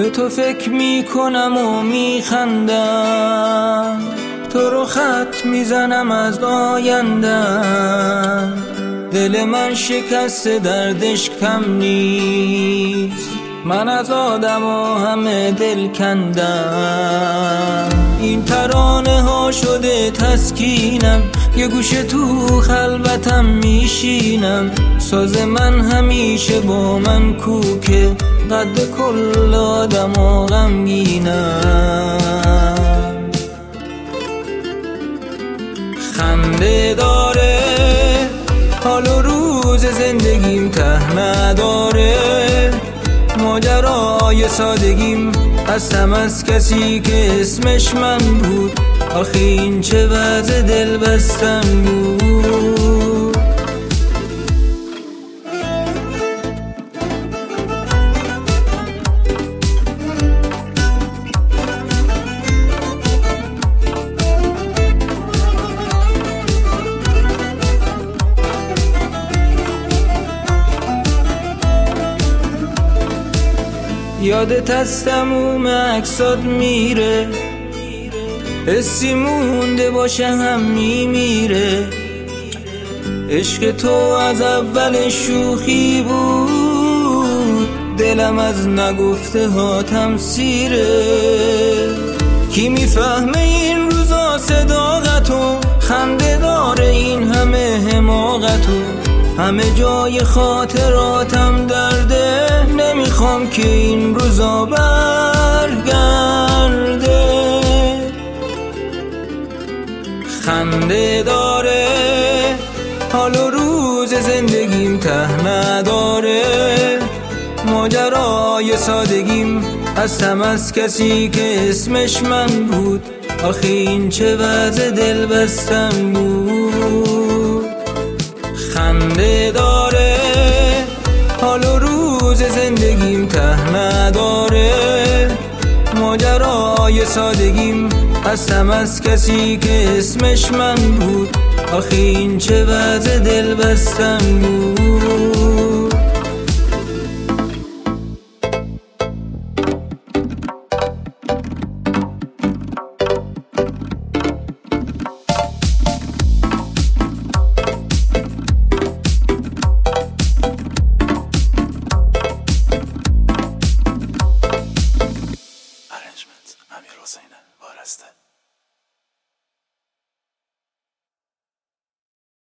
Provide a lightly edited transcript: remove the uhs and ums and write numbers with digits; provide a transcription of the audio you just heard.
به تو فکر میکنم و میخندم، تو رو خط میزنم از آیندم. دل من شکسته دردش کم نیست، من از آدم و همه دل کندم. این ترانه ها شده تسکینم، یه گوشه تو خلوتم میشینم. ساز من همیشه با من کوکه، قد کل آدم و غمگینم. خنده داره حال و روز زندگیم ته نداره، ماجرای سادگیم هستم از کسی که اسمش من بود. آخه این چه وضع دل بستن بود. یادت از تموم عکسات میره، حسی مونده باشه هم میمیره. عشق تو از اول شوخی بود، دلم از نگفته ها تمسیره. کی میفهمه این روزا صداقتو، خنده داره این همه حماقتو. همه جای خاطراتم درده، نمیخوام که این روزا برگرده. خنده داره حال و روز زندگیم ته نداره، ماجرای سادگیم هستم از کسی که اسمش من بود. آخه این چه وضع دل بستن بود. خنده داره حال و روز زندگیم ته نداره، ماجرای سادگیم هستم از کسی که اسمش من بود. آخه این چه وضع دل بستن بود. امیر حسین وارسته.